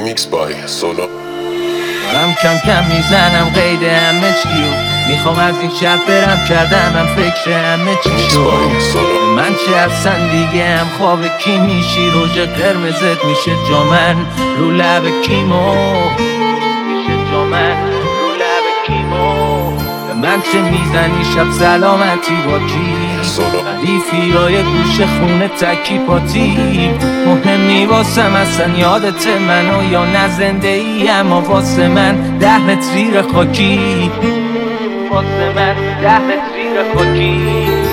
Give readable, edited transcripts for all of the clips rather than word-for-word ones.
Remix by Solo. دارم کم کم میزنم قید همه چیو، میخوام از این شهر برم، کردمم فکر همه چی شد. من چه اصلا دیگه هم خواب کی میشی، روژ قرمزت میشه جامن رو لب کیمو، میشه جامن رو لب کیمو. من چه میزنی شب سلامتی با کی، ردیفی های گوش خونه تکی پاتی. مهم نی واسم اصلا یادت منو یا نه زنده ای، اما واسه من 10 متر خاکی، واسه من 10 متر خاکی.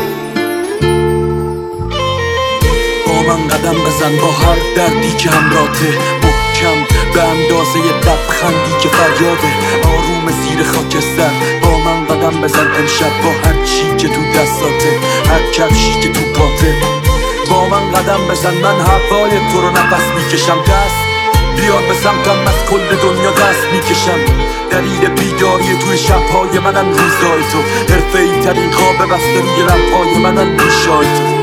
با من قدم بزن با هر دردی که همراته، محکم به اندازه لبخندی که فریاده، آروم زیر خاکستر. با من قدم بزن امشب با هر چی که تو دستاته، هر کفشی که تو پاته. با من قدم بزن، من هوای تو رو نفس میکشم. دست بیار به سمتم، از کل دنیا دست میکشم. دلیل بیداری توی شبهای منن روزای تو، حرفه‌ای ترین خواب بسته روی لبهای منن ریشای تو.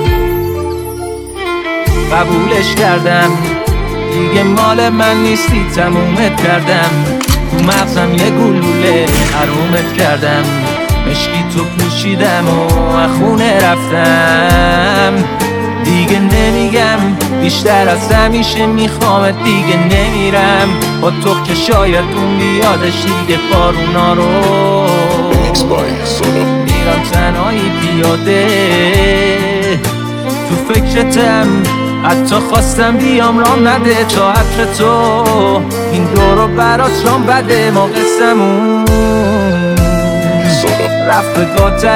قبولش کردم دیگه مال من نیستی، تمومت کردم. تو مغزم یه گلوله حرومت کردم، مشکی تو پوشیدم و خونه رفتم. دیگه نمیگم بیشتر از همیشه میخوامت، دیگه نمیرم با تو که شاید اون بیادش دیگه بارونا رو. میرم تنهایی پیاده تو فکرتم، حتی خواستم بیام رام نده تا عطر تو این دورو برات رام بده. ما قسمون رفت به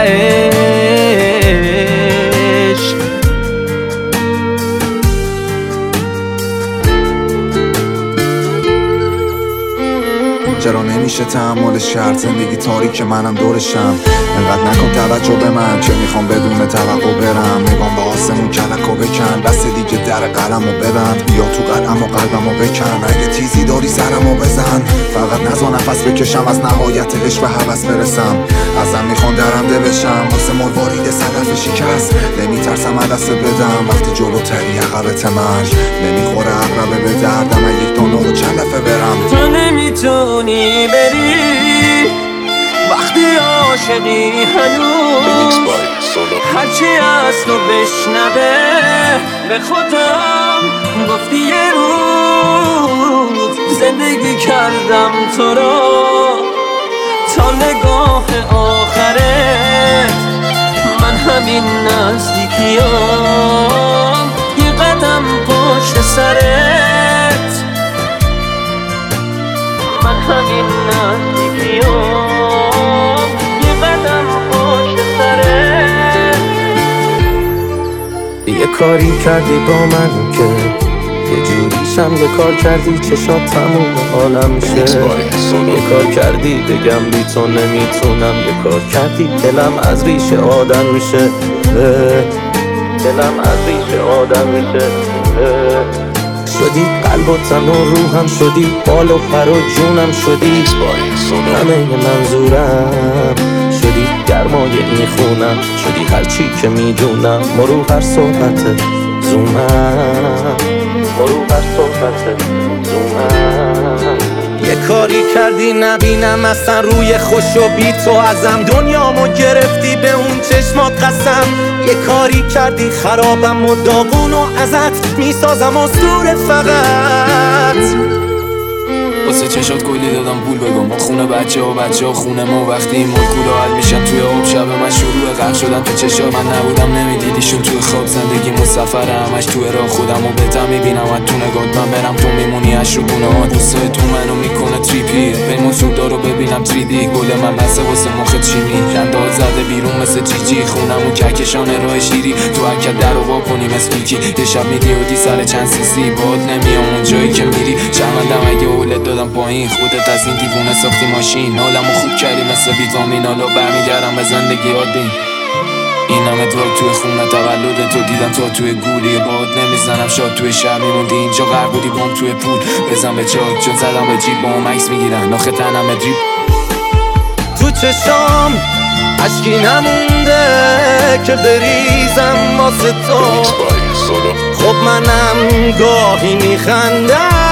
گاتهش. چرا نمیشه تحملش کرد، زندگی تاریک منم دورشم. انقدر نکن توجه به من که میخوام بدون توقع برم. نگام به آسمون کلکو بکن، بس دیگه در قلمو ببند. بیا تو قلم و قلبمو بکن، اگه تیزی داری سرمو بزن. فقط نزا نفس بکشم، از نهایت عشق به هوس برسم. ازم میخوان درنده بشم، واسه مروارید صدف شکست. نمیترسم دست بدم وقتی جلوتری عقبت مرگ. نمیخوره عقربه به دردم، یک تا نور و چلفه برم. تو نمیتونی بری وقتی عاشقی هنوز، هرچی از تو بشنوه به خودم گفتی یه روز. زندگی کردم تو رو تا نگاه آخرت، من همین نزدیکیام یه قدم پشت سرت، من همین نزدیکیام یه قدم پشت سرت. یه کاری کردی با من که یه جوریشم، یه کار کردی چشات تموم عالم شه. یه کار کردی بگم بی تو نمیتونم، یه کار کردی دلم از ریشه آدم میشه، دلم از ریشه آدم میشه. شدی قلب و تن و روحم، شدی بال و پر و جونم، شدی همه منظورم، شدی گرمای این خونم، شدی هرچی که میدونم. مرو هر صحبت زومم، مرو هر صحبت زومم. یه کاری کردی نبینم اصلا روی خوش و بی تو ازم، دنیامو گرفتی به اون چشمات قسم. یه کاری کردی خرابم و داغون و ازت میسازم اسطوره فقط. واسه چشات کلی دادم پول بگم، خونه بچه ها خونه ما. وقتی این ملکولا حل میشن توی آب، شب من شروع غرق شدن تو چشا. من نبودم نمیدیدیشون توی خواب، زندگی مسافره همش توی راه. خودم و بهتر میبینم از تو نگات، من برم تو میمونی از شگونه ها. دوستای تو منو میکنه تریپی، پیمون سودا رو ببینم 3D. گل من بسه واسه مخت چیمی، خنده‌ها زده بیرون مثل جیجی. خونم و کهکشان راه شیری، تو حرکت در رو وا کنیم اسپیکی. یه شب میدیودی سر چند سیسی، باد نمیام اون جایی که میری. شرمندم اگه اولت دادم پایین، خودت از این دیوونه ساختی ماشین. حالمو خوب کردی مثل ویتامین، حالا برمیگردم به زندگی عادی. این همه دراگ توی خونه، تولد تو دیدم تا توی گولی. باد نمیزنم شاد توی شهر میموندی، اینجا غرق بودی بام توی پول. بزن به چاک چون زدم به جیب، با هم عکس میگیرن آخه تنم دریب. تو چشام عشقی نمونده که بریزم واسه تو، خب منم گاهی میخندم